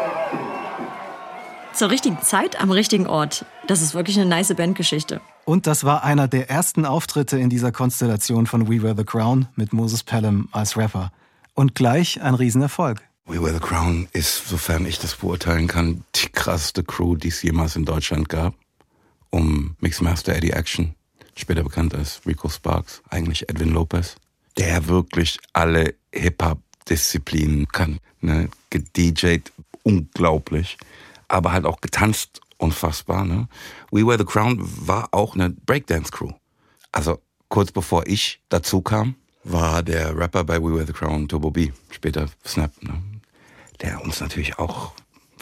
Zur richtigen Zeit am richtigen Ort. Das ist wirklich eine nice Bandgeschichte. Und das war einer der ersten Auftritte in dieser Konstellation von We Wear the Crown mit Moses Pelham als Rapper. Und gleich ein Riesenerfolg. We Wear the Crown ist, sofern ich das beurteilen kann, die krasseste Crew, die es jemals in Deutschland gab. Um Mixmaster Eddie Action, später bekannt als Rico Sparks, eigentlich Edwin Lopez, der wirklich alle Hip-Hop-Disziplinen kann. Ne? Gedee Jayt unglaublich, aber halt auch getanzt unfassbar. Ne? We Wear the Crown war auch eine Breakdance-Crew. Also kurz bevor ich dazu kam, war der Rapper bei We Wear the Crown Turbo B, später Snap, ne? Der uns natürlich auch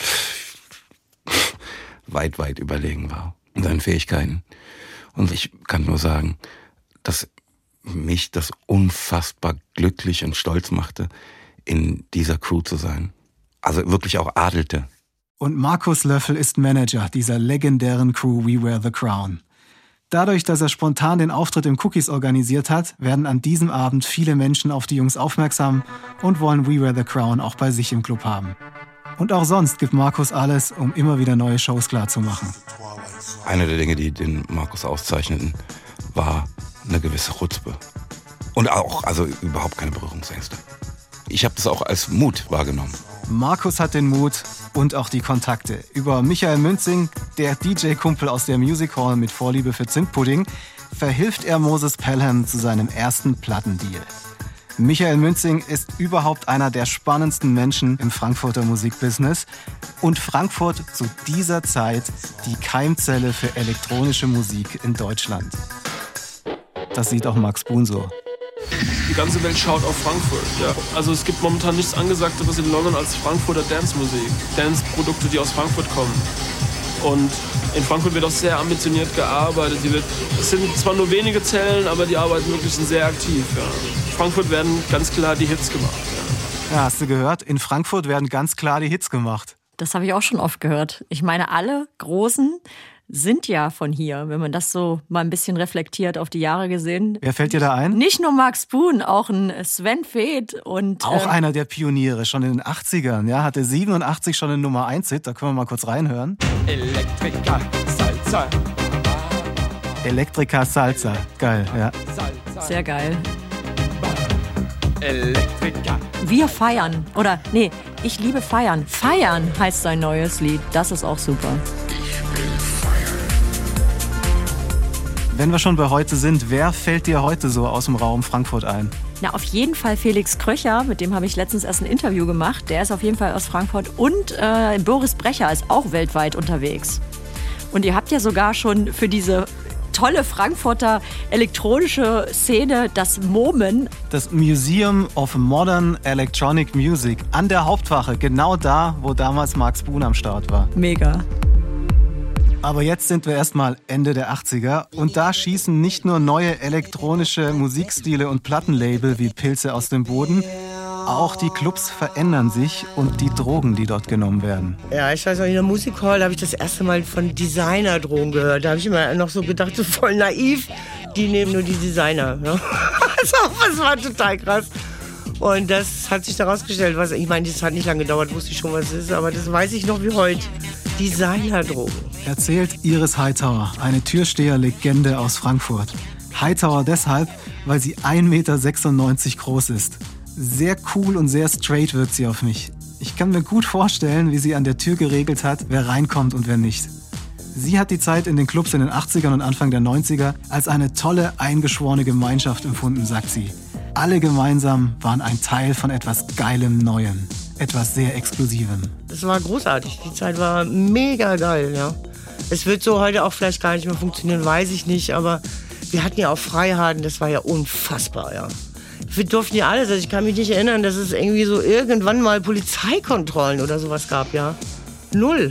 weit, weit überlegen war. Seinen Fähigkeiten. Und ich kann nur sagen, dass mich das unfassbar glücklich und stolz machte, in dieser Crew zu sein. Also wirklich auch adelte. Und Markus Löffel ist Manager dieser legendären Crew We Wear the Crown. Dadurch, dass er spontan den Auftritt im Cookies organisiert hat, werden an diesem Abend viele Menschen auf die Jungs aufmerksam und wollen We Wear the Crown auch bei sich im Club haben. Und auch sonst gibt Markus alles, um immer wieder neue Shows klarzumachen. Eine der Dinge, die den Markus auszeichneten, war eine gewisse Chutzpe. Und auch, also überhaupt keine Berührungsängste. Ich habe das auch als Mut wahrgenommen. Markus hat den Mut und auch die Kontakte. Über Michael Münzing, der D J-Kumpel aus der Music Hall mit Vorliebe für Zimtpudding, verhilft er Moses Pelham zu seinem ersten Plattendeal. Michael Münzing ist überhaupt einer der spannendsten Menschen im Frankfurter Musikbusiness und Frankfurt zu dieser Zeit die Keimzelle für elektronische Musik in Deutschland. Das sieht auch Max Boon so. Die ganze Welt schaut auf Frankfurt. Ja. Also es gibt momentan nichts Angesagteres in London als Frankfurter Dance-Musik. Dance-Produkte, die aus Frankfurt kommen. Und in Frankfurt wird auch sehr ambitioniert gearbeitet. Die wird, es sind zwar nur wenige Zellen, aber die arbeiten wirklich sehr aktiv. Ja. In Frankfurt werden ganz klar die Hits gemacht. Ja. Ja, hast du gehört? In Frankfurt werden ganz klar die Hits gemacht. Das habe ich auch schon oft gehört. Ich meine, alle Großen sind ja von hier, wenn man das so mal ein bisschen reflektiert auf die Jahre gesehen. Wer fällt dir da ein? Nicht nur Max Boon, auch ein Sven Väth und auch ähm, einer der Pioniere, schon in den achtzigern, ja, hatte siebenundachtzig schon eine Nummer eins Hit, da können wir mal kurz reinhören. Elektrika Salsa. Elektrika Salsa, geil, ja. Sehr geil. Elektrika. Wir feiern, oder nee, ich liebe feiern. Feiern heißt sein neues Lied, das ist auch super. Wenn wir schon bei heute sind, wer fällt dir heute so aus dem Raum Frankfurt ein? Na, auf jeden Fall Felix Kröcher, mit dem habe ich letztens erst ein Interview gemacht. Der ist auf jeden Fall aus Frankfurt. Und äh, Boris Brecher ist auch weltweit unterwegs. Und ihr habt ja sogar schon für diese tolle Frankfurter elektronische Szene das MOMEN. Das Museum of Modern Electronic Music an der Hauptwache, genau da, wo damals Max Boon am Start war. Mega. Aber jetzt sind wir erstmal Ende der achtziger und da schießen nicht nur neue elektronische Musikstile und Plattenlabel wie Pilze aus dem Boden, auch die Clubs verändern sich und die Drogen, die dort genommen werden. Ja, ich weiß noch, in der Music Hall habe ich das erste Mal von Designer-Drogen gehört. Da habe ich immer noch so gedacht, so voll naiv, die nehmen nur die Designer. Ne? Also, das war total krass. Und das hat sich da rausgestellt, was, ich meine, das hat nicht lange gedauert, wusste ich schon, was es ist, aber das weiß ich noch wie heute. Designerdrogen. Erzählt Iris Hightower, eine Türsteher-Legende aus Frankfurt. Hightower deshalb, weil sie ein Meter sechsundneunzig groß ist. Sehr cool und sehr straight wirkt sie auf mich. Ich kann mir gut vorstellen, wie sie an der Tür geregelt hat, wer reinkommt und wer nicht. Sie hat die Zeit in den Clubs in den achtzigern und Anfang der neunziger als eine tolle, eingeschworene Gemeinschaft empfunden, sagt sie. Alle gemeinsam waren ein Teil von etwas Geilem Neuem, etwas sehr Exklusivem. Das war großartig, die Zeit war mega geil, ja. Es wird so heute auch vielleicht gar nicht mehr funktionieren, weiß ich nicht, aber wir hatten ja auch Freiheiten, das war ja unfassbar, ja. Wir durften ja alles, also ich kann mich nicht erinnern, dass es irgendwie so irgendwann mal Polizeikontrollen oder sowas gab, ja. Null.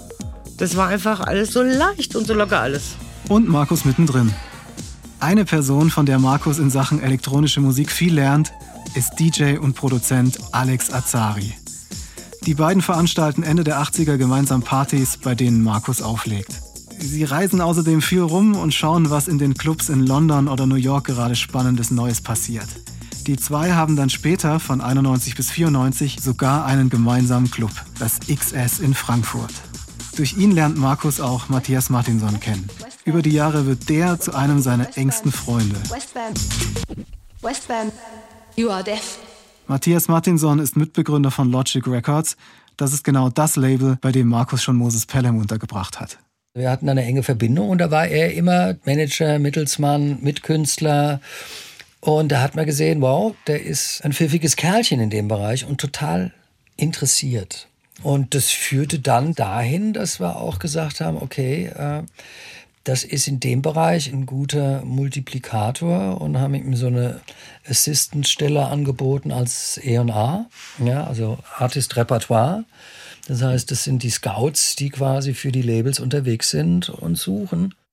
Das war einfach alles so leicht und so locker alles. Und Markus mittendrin. Eine Person, von der Markus in Sachen elektronische Musik viel lernt, ist D J und Produzent Alex Azari. Die beiden veranstalten Ende der achtziger gemeinsam Partys, bei denen Markus auflegt. Sie reisen außerdem viel rum und schauen, was in den Clubs in London oder New York gerade Spannendes Neues passiert. Die zwei haben dann später, von einundneunzig bis vierundneunzig, sogar einen gemeinsamen Club, das X S in Frankfurt. Durch ihn lernt Markus auch Matthias Martinson kennen. Über die Jahre wird der zu einem seiner engsten Freunde. Westbam. Westbam. You are deaf. Matthias Martinson ist Mitbegründer von Logic Records. Das ist genau das Label, bei dem Markus schon Moses Pelham untergebracht hat. Wir hatten eine enge Verbindung und da war er immer Manager, Mittelsmann, Mitkünstler. Und da hat man gesehen, wow, der ist ein pfiffiges Kerlchen in dem Bereich und total interessiert. Und das führte dann dahin, dass wir auch gesagt haben, okay, äh, das ist in dem Bereich ein guter Multiplikator und haben ihm so eine Assistant-Stelle angeboten als E und A, ja, also Artist Repertoire. Das heißt, das sind die Scouts, die quasi für die Labels unterwegs sind und suchen.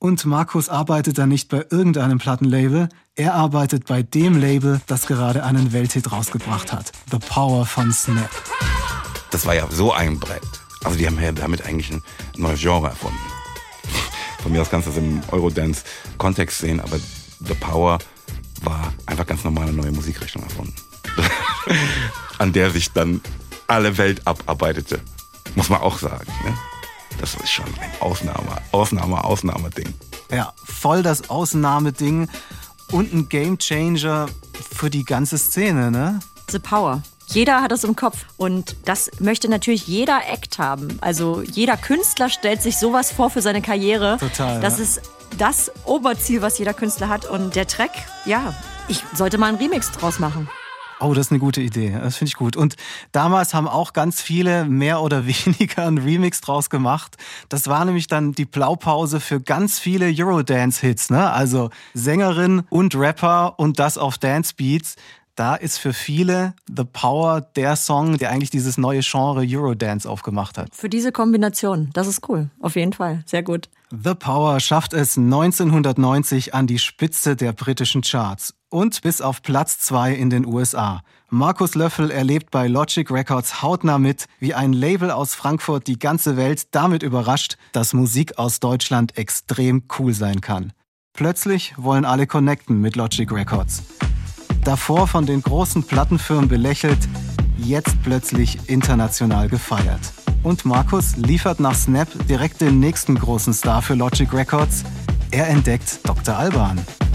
Und Markus arbeitet dann nicht bei irgendeinem Plattenlabel, er arbeitet bei dem Label, das gerade einen Welthit rausgebracht hat. The Power von Snap. Das war ja so ein Brett. Also die haben ja damit eigentlich ein neues Genre erfunden. Von mir aus kannst du das im Eurodance-Kontext sehen, aber The Power war einfach ganz normale neue Musikrichtung erfunden. An der sich dann alle Welt abarbeitete. Muss man auch sagen. Ne? Das ist schon ein Ausnahme, Ausnahme, Ausnahmeding. Ja, voll das Ausnahmeding und ein Gamechanger für die ganze Szene, ne? The Power. Jeder hat es im Kopf und das möchte natürlich jeder Act haben. Also jeder Künstler stellt sich sowas vor für seine Karriere. Total. Das ja. ist das Oberziel, was jeder Künstler hat. Und der Track, ja, ich sollte mal einen Remix draus machen. Oh, das ist eine gute Idee. Das finde ich gut. Und damals haben auch ganz viele mehr oder weniger einen Remix draus gemacht. Das war nämlich dann die Blaupause für ganz viele Eurodance-Hits, ne? Also Sängerin und Rapper und das auf Dance-Beats. Da ist für viele The Power der Song, der eigentlich dieses neue Genre Eurodance aufgemacht hat. Für diese Kombination, das ist cool. Auf jeden Fall, sehr gut. The Power schafft es neunzehnhundertneunzig an die Spitze der britischen Charts und bis auf Platz zwei in den U S A. Markus Löffel erlebt bei Logic Records hautnah mit, wie ein Label aus Frankfurt die ganze Welt damit überrascht, dass Musik aus Deutschland extrem cool sein kann. Plötzlich wollen alle connecten mit Logic Records. Davor von den großen Plattenfirmen belächelt, jetzt plötzlich international gefeiert. Und Markus liefert nach Snap direkt den nächsten großen Star für Logic Records. Er entdeckt Doktor Alban.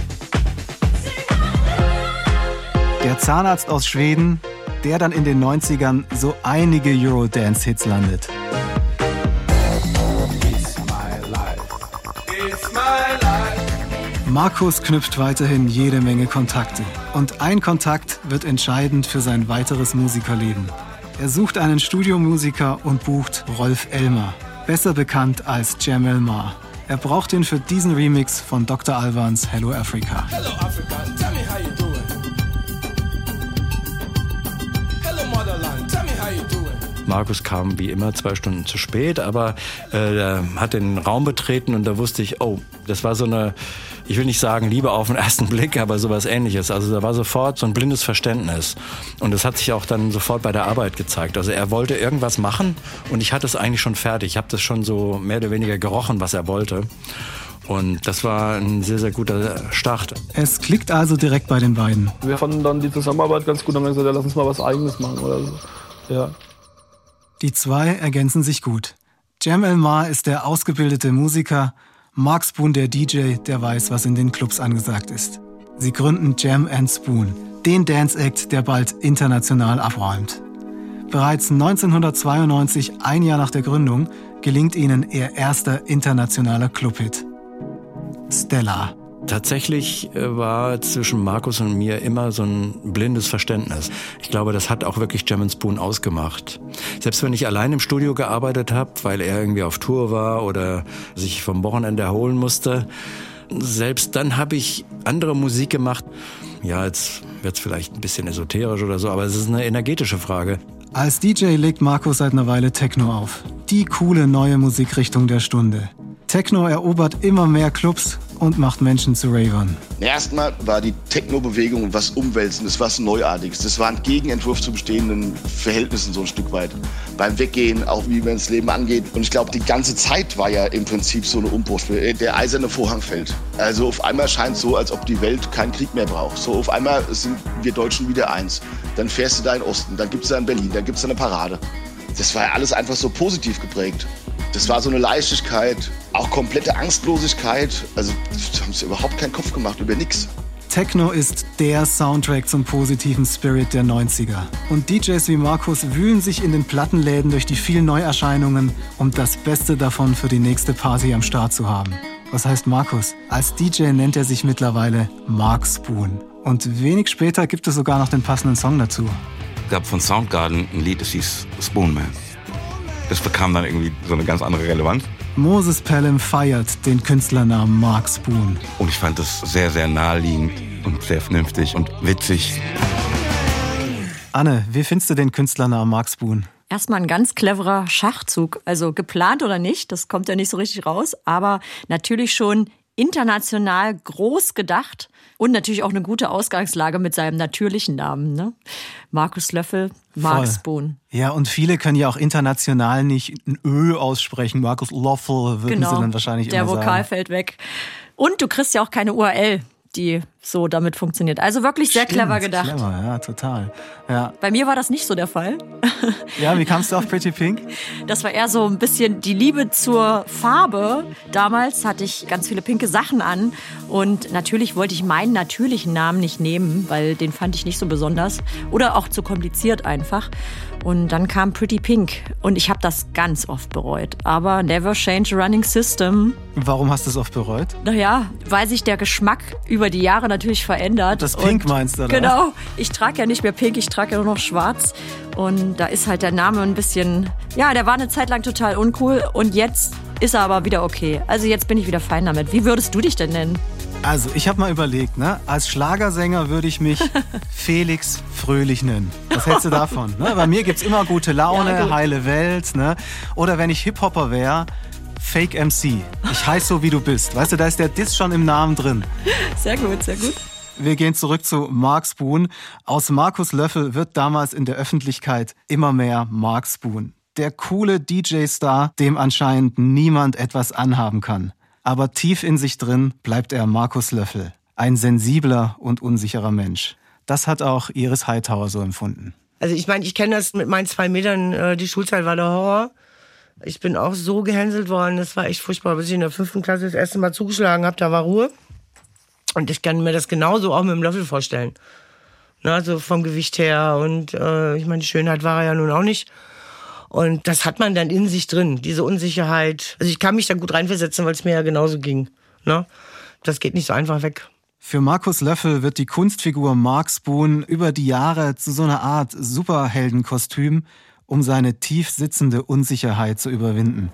Der Zahnarzt aus Schweden, der dann in den neunzigern so einige Eurodance-Hits landet. Markus knüpft weiterhin jede Menge Kontakte. Und ein Kontakt wird entscheidend für sein weiteres Musikerleben. Er sucht einen Studiomusiker und bucht Rolf Elmer, besser bekannt als Cem Elmar. Er braucht ihn für diesen Remix von Doktor Albans Hello Africa. Hello Africa, tell me how you doing. Hello Motherland, tell me how you doing. Markus kam wie immer zwei Stunden zu spät, aber äh, er hat den Raum betreten und da wusste ich, oh, das war so eine, ich will nicht sagen Liebe auf den ersten Blick, aber sowas Ähnliches. Also da war sofort so ein blindes Verständnis. Und das hat sich auch dann sofort bei der Arbeit gezeigt. Also er wollte irgendwas machen und ich hatte es eigentlich schon fertig. Ich habe das schon so mehr oder weniger gerochen, was er wollte. Und das war ein sehr, sehr guter Start. Es klickt also direkt bei den beiden. Wir fanden dann die Zusammenarbeit ganz gut und haben gesagt, ja, lass uns mal was Eigenes machen oder so. Ja. Die zwei ergänzen sich gut. Cem Elmar ist der ausgebildete Musiker, Mark Spoon der D J, der weiß, was in den Clubs angesagt ist. Sie gründen Jam and Spoon, den Dance-Act, der bald international abräumt. Bereits neunzehnhundertzweiundneunzig, ein Jahr nach der Gründung, gelingt ihnen ihr erster internationaler Clubhit. Stella. Tatsächlich war zwischen Markus und mir immer so ein blindes Verständnis. Ich glaube, das hat auch wirklich Jam and Spoon ausgemacht. Selbst wenn ich allein im Studio gearbeitet habe, weil er irgendwie auf Tour war oder sich vom Wochenende erholen musste, selbst dann habe ich andere Musik gemacht. Ja, jetzt wird's vielleicht ein bisschen esoterisch oder so, aber es ist eine energetische Frage. Als D J legt Markus seit einer Weile Techno auf. Die coole neue Musikrichtung der Stunde. Techno erobert immer mehr Clubs und macht Menschen zu Ravern. Erstmal war die Techno-Bewegung was Umwälzendes, was Neuartiges. Das war ein Gegenentwurf zu bestehenden Verhältnissen so ein Stück weit. Beim Weggehen, auch wie man das Leben angeht. Und ich glaube, die ganze Zeit war ja im Prinzip so eine Umbruch. Der eiserne Vorhang fällt. Also auf einmal scheint es so, als ob die Welt keinen Krieg mehr braucht. So auf einmal sind wir Deutschen wieder eins. Dann fährst du da in den Osten, dann gibt es da in Berlin, dann gibt es da eine Parade. Das war ja alles einfach so positiv geprägt. Das war so eine Leichtigkeit, auch komplette Angstlosigkeit. Also da haben sie überhaupt keinen Kopf gemacht über nichts. Techno ist der Soundtrack zum positiven Spirit der neunziger. Und D Js wie Markus wühlen sich in den Plattenläden durch die vielen Neuerscheinungen, um das Beste davon für die nächste Party am Start zu haben. Was heißt Markus? Als D J nennt er sich mittlerweile Mark Spoon. Und wenig später gibt es sogar noch den passenden Song dazu. Es gab von Soundgarden ein Lied, das hieß Spoon Man. Das bekam dann irgendwie so eine ganz andere Relevanz. Moses Pelham feiert den Künstlernamen Mark Spoon. Und ich fand das sehr, sehr naheliegend und sehr vernünftig und witzig. Anne, wie findest du den Künstlernamen Mark Spoon? Erstmal ein ganz cleverer Schachzug. Also geplant oder nicht, das kommt ja nicht so richtig raus. Aber natürlich schon international groß gedacht. Und natürlich auch eine gute Ausgangslage mit seinem natürlichen Namen. Ne? Markus Löffel, Mark Spoon. Ja, und viele können ja auch international nicht ein Ö aussprechen. Markus Löffel würden genau. sie dann wahrscheinlich Der immer sagen. Der Vokal fällt weg. Und du kriegst ja auch keine U R L, die so damit funktioniert. Also wirklich sehr Stimmt, clever gedacht. Clever, ja, total. Ja. Bei mir war das nicht so der Fall. Ja, wie kamst du auf Pretty Pink? Das war eher so ein bisschen die Liebe zur Farbe. Damals hatte ich ganz viele pinke Sachen an und natürlich wollte ich meinen natürlichen Namen nicht nehmen, weil den fand ich nicht so besonders oder auch zu kompliziert einfach. Und dann kam Pretty Pink und ich habe das ganz oft bereut. Aber never change a running system. Warum hast du es oft bereut? Naja, weil sich der Geschmack über die Jahre natürlich verändert. Das Pink und meinst du, oder? Genau, ich trage ja nicht mehr Pink, ich trage ja nur noch schwarz. Und da ist halt der Name ein bisschen, ja, der war eine Zeit lang total uncool und jetzt ist er aber wieder okay. Also jetzt bin ich wieder fein damit. Wie würdest du dich denn nennen? Also, ich habe mal überlegt, ne? Als Schlagersänger würde ich mich Felix Fröhlich nennen. Was hältst du davon? Ne? Bei mir gibt's immer gute Laune, ja, gut. Heile Welt. Ne? Oder wenn ich Hip-Hopper wäre, Fake M C. Ich heiß so, wie du bist. Weißt du, da ist der Diss schon im Namen drin. Sehr gut, sehr gut. Wir gehen zurück zu Mark Spoon. Aus Markus Löffel wird damals in der Öffentlichkeit immer mehr Mark Spoon. Der coole D J-Star, dem anscheinend niemand etwas anhaben kann. Aber tief in sich drin bleibt er Markus Löffel. Ein sensibler und unsicherer Mensch. Das hat auch Iris Hightower so empfunden. Also ich meine, ich kenne das mit meinen zwei Metern, die Schulzeit war der Horror. Ich bin auch so gehänselt worden, das war echt furchtbar. Bis ich in der fünften Klasse das erste Mal zugeschlagen habe, da war Ruhe. Und ich kann mir das genauso auch mit dem Löffel vorstellen. Na, so vom Gewicht her und äh, ich meine, die Schönheit war er ja nun auch nicht. Und das hat man dann in sich drin, diese Unsicherheit. Also ich kann mich da gut reinversetzen, weil es mir ja genauso ging. Ne? Das geht nicht so einfach weg. Für Markus Löffel wird die Kunstfigur Mark Spoon über die Jahre zu so einer Art Superheldenkostüm, um seine tief sitzende Unsicherheit zu überwinden.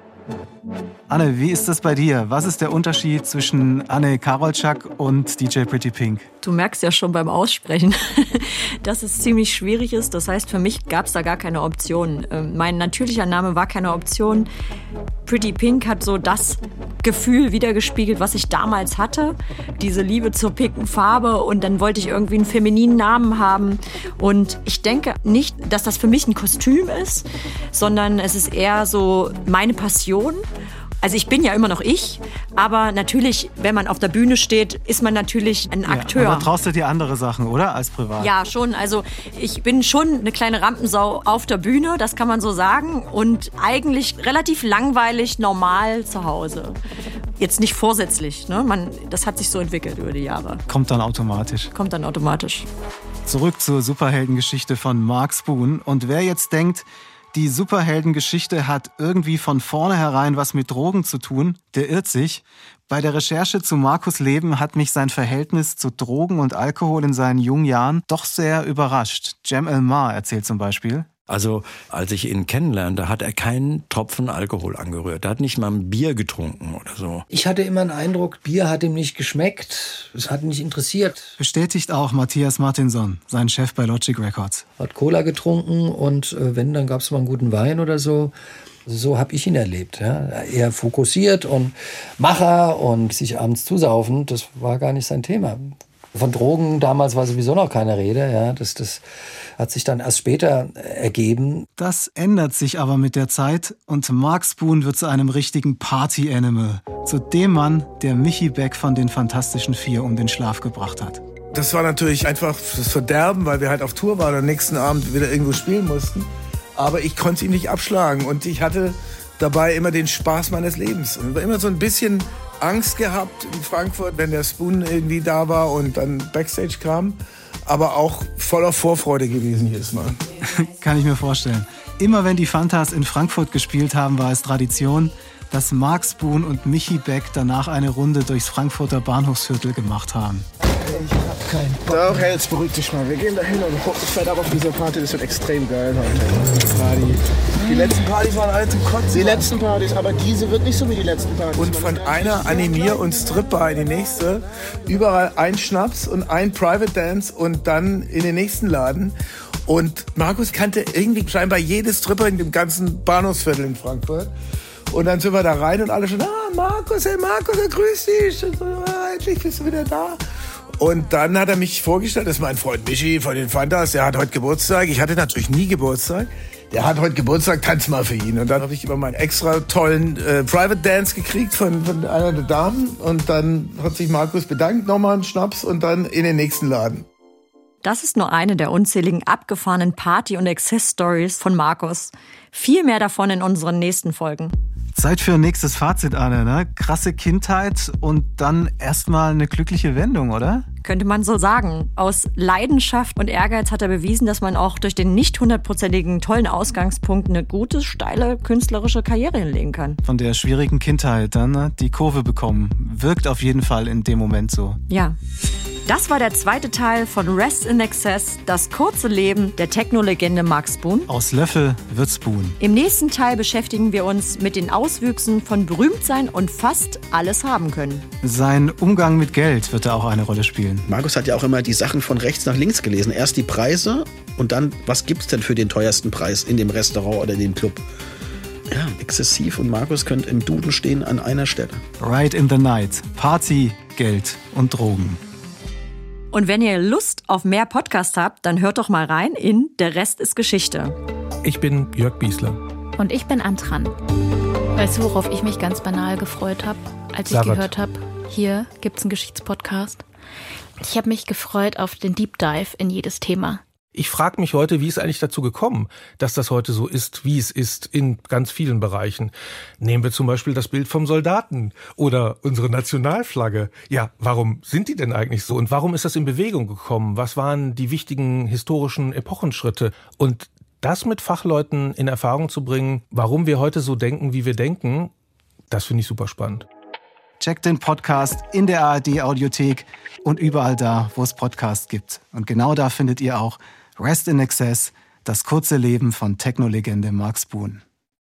Anne, wie ist das bei dir? Was ist der Unterschied zwischen Anne Karolczak und D J Pretty Pink? Du merkst ja schon beim Aussprechen, dass es ziemlich schwierig ist. Das heißt, für mich gab es da gar keine Option. Mein natürlicher Name war keine Option. Pretty Pink hat so das Gefühl wiedergespiegelt, was ich damals hatte. Diese Liebe zur pinken Farbe und dann wollte ich irgendwie einen femininen Namen haben. Und ich denke nicht, dass das für mich ein Kostüm ist, sondern es ist eher so meine Passion. Also ich bin ja immer noch ich, aber natürlich, wenn man auf der Bühne steht, ist man natürlich ein Akteur. Ja, aber traust du dir andere Sachen, oder? Als privat? Ja, schon. Also ich bin schon eine kleine Rampensau auf der Bühne, das kann man so sagen. Und eigentlich relativ langweilig, normal zu Hause. Jetzt nicht vorsätzlich, ne? Man, das hat sich so entwickelt über die Jahre. Kommt dann automatisch. Kommt dann automatisch. Zurück zur Superheldengeschichte von Mark Spoon. Und wer jetzt denkt, die Superheldengeschichte hat irgendwie von vornherein was mit Drogen zu tun, der irrt sich. Bei der Recherche zu Markus' Leben hat mich sein Verhältnis zu Drogen und Alkohol in seinen jungen Jahren doch sehr überrascht. Cem El-Mar erzählt zum Beispiel: Also, als ich ihn kennenlernte, hat er keinen Tropfen Alkohol angerührt. Er hat nicht mal ein Bier getrunken oder so. Ich hatte immer den Eindruck, Bier hat ihm nicht geschmeckt. Es hat ihn nicht interessiert. Bestätigt auch Matthias Martinson, sein Chef bei Logic Records. Hat Cola getrunken und äh, wenn, dann gab es mal einen guten Wein oder so. So habe ich ihn erlebt. Ja. Eher fokussiert und Macher und sich abends zusaufen, das war gar nicht sein Thema. Von Drogen damals war sowieso noch keine Rede. Ja. Das, das hat sich dann erst später ergeben. Das ändert sich aber mit der Zeit und Mark Spoon wird zu einem richtigen Party-Animal. Zu dem Mann, der Michi Beck von den Fantastischen Vier um den Schlaf gebracht hat. Das war natürlich einfach das Verderben, weil wir halt auf Tour waren und am nächsten Abend wieder irgendwo spielen mussten. Aber ich konnte ihn nicht abschlagen und ich hatte dabei immer den Spaß meines Lebens. Und immer so ein bisschen Angst gehabt in Frankfurt, wenn der Spoon irgendwie da war und dann Backstage kam. Aber auch voller Vorfreude gewesen jedes Mal. Kann ich mir vorstellen. Immer wenn die Fantas in Frankfurt gespielt haben, war es Tradition, dass Mark Spoon und Michi Beck danach eine Runde durchs Frankfurter Bahnhofsviertel gemacht haben. Ich hab keinen Bock. Doch, hey, jetzt beruhig dich mal. Wir gehen da hin und fett ab auf diese Party. Das wird extrem geil heute. Party. Die letzten Partys waren alle zum Kotzen. Die letzten Partys, aber diese wird nicht so wie die letzten Partys. Und von einer Animier- und Stripbar in die nächste. Überall ein Schnaps und ein Private Dance und dann in den nächsten Laden. Und Markus kannte irgendwie scheinbar jedes Stripper in dem ganzen Bahnhofsviertel in Frankfurt. Und dann sind wir da rein und alle schon, ah, Markus, hey Markus, grüß dich. Und so, ah, endlich bist du wieder da. Und dann hat er mich vorgestellt, das ist mein Freund Michi von den Fantas, der hat heute Geburtstag. Ich hatte natürlich nie Geburtstag. Der hat heute Geburtstag, tanz mal für ihn. Und dann habe ich immer meinen extra tollen äh, Private Dance gekriegt von, von einer der Damen. Und dann hat sich Markus bedankt, nochmal einen Schnaps und dann in den nächsten Laden. Das ist nur eine der unzähligen abgefahrenen Party- und Exzess-Stories von Markus. Viel mehr davon in unseren nächsten Folgen. Zeit für ein nächstes Fazit, Anne, ne? Krasse Kindheit und dann erstmal eine glückliche Wendung, oder? Könnte man so sagen. Aus Leidenschaft und Ehrgeiz hat er bewiesen, dass man auch durch den nicht hundertprozentigen tollen Ausgangspunkt eine gute, steile künstlerische Karriere hinlegen kann. Von der schwierigen Kindheit dann ne? die Kurve bekommen. Wirkt auf jeden Fall in dem Moment so. Ja. Das war der zweite Teil von Rest in Excess, das kurze Leben der Techno-Legende Mark Spoon. Aus Löffel wird Spoon. Im nächsten Teil beschäftigen wir uns mit den Auswüchsen von Berühmtsein und fast alles haben können. Sein Umgang mit Geld wird da auch eine Rolle spielen. Markus hat ja auch immer die Sachen von rechts nach links gelesen. Erst die Preise und dann, was gibt's denn für den teuersten Preis in dem Restaurant oder in dem Club? Ja, exzessiv und Markus könnte im Duden stehen an einer Stelle. Ride in the Night. Party, Geld und Drogen. Und wenn ihr Lust auf mehr Podcast habt, dann hört doch mal rein in Der Rest ist Geschichte. Ich bin Jörg Biesler. Und ich bin Antran. Weißt du, worauf ich mich ganz banal gefreut habe, als ich Sabat. gehört habe, hier gibt's einen Geschichtspodcast? Ich habe mich gefreut auf den Deep Dive in jedes Thema. Ich frage mich heute, wie ist eigentlich dazu gekommen, dass das heute so ist, wie es ist in ganz vielen Bereichen. Nehmen wir zum Beispiel das Bild vom Soldaten oder unsere Nationalflagge. Ja, warum sind die denn eigentlich so und warum ist das in Bewegung gekommen? Was waren die wichtigen historischen Epochenschritte? Und das mit Fachleuten in Erfahrung zu bringen, warum wir heute so denken, wie wir denken, das finde ich super spannend. Checkt den Podcast in der A R D-Audiothek und überall da, wo es Podcasts gibt. Und genau da findet ihr auch Rest in Excess, das kurze Leben von Techno-Legende Mark Spoon.